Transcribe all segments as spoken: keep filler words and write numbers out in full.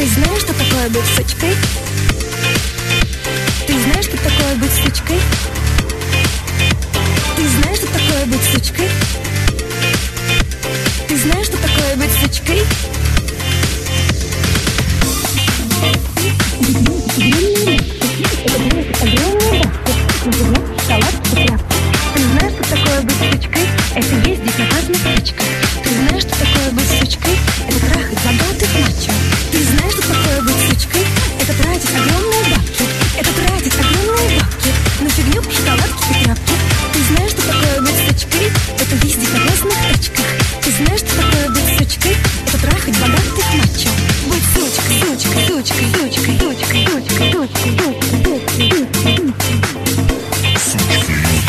Ты знаешь, что такое быть сучкой? Ты знаешь, что такое быть сучкой? Ты знаешь, что такое быть сучкой? Ты знаешь, что такое быть сучкой? Ты знаешь, что такое быть сучкой? Это ездить на классных тачках. Ты знаешь, что такое быть сучкой? Это трахать богатых мачо. Ты знаешь, что такое быть сучкой? Это тратить огромные бабки. Это тратить огромные бабки на фигню, шоколадки и тряпки. Ты знаешь, что такое быть сучкой? Это ездить на классных тачках. Ты знаешь, что такое быть сучкой? Это трахать богатых мачо. Быть сучкой, сучкой, сучкой, сучкой, сучкой, сучкой, сучкой, сучкой, сучкой, сучкой.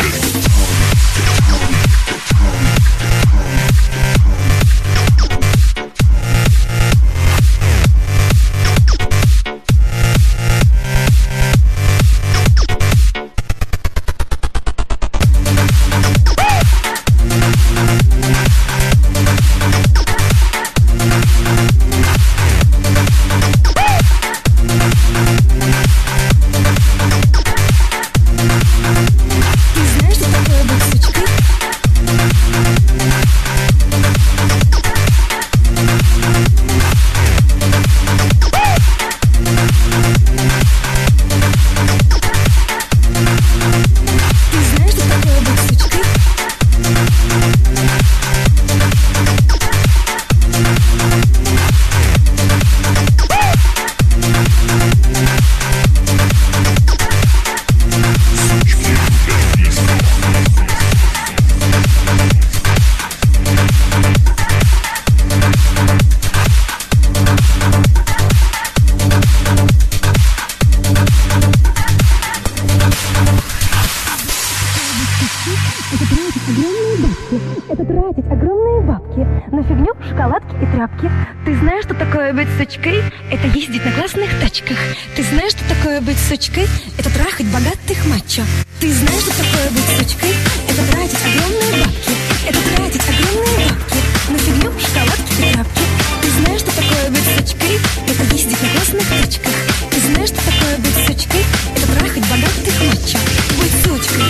Это тратить огромные бабки на фигню, шоколадки и тряпки. Ты знаешь, что такое быть сучкой? Это ездить на классных тачках. Ты знаешь, что такое быть сучкой? Это трахать богатых мачо. Ты знаешь, что такое быть сучкой? Это тратить огромные бабки. Это тратить огромные бабки на фигню, шоколадки и тряпки. Ты знаешь, что такое быть сучкой? Это ездить на классных тачках. Ты знаешь, что такое быть сучкой? Это трахать богатых мачо. Быть сучкой.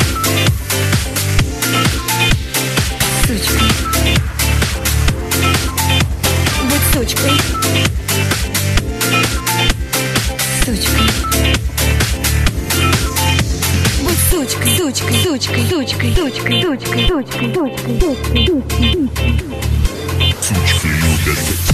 Сучкой. Быть сучкой. Сучкой. Быть сучкой, сучкой, сучкой, сучкой, сучкой, сучкой, сучкой, сучкой, сучкой, сучкой, сучкой. Сучкой любят.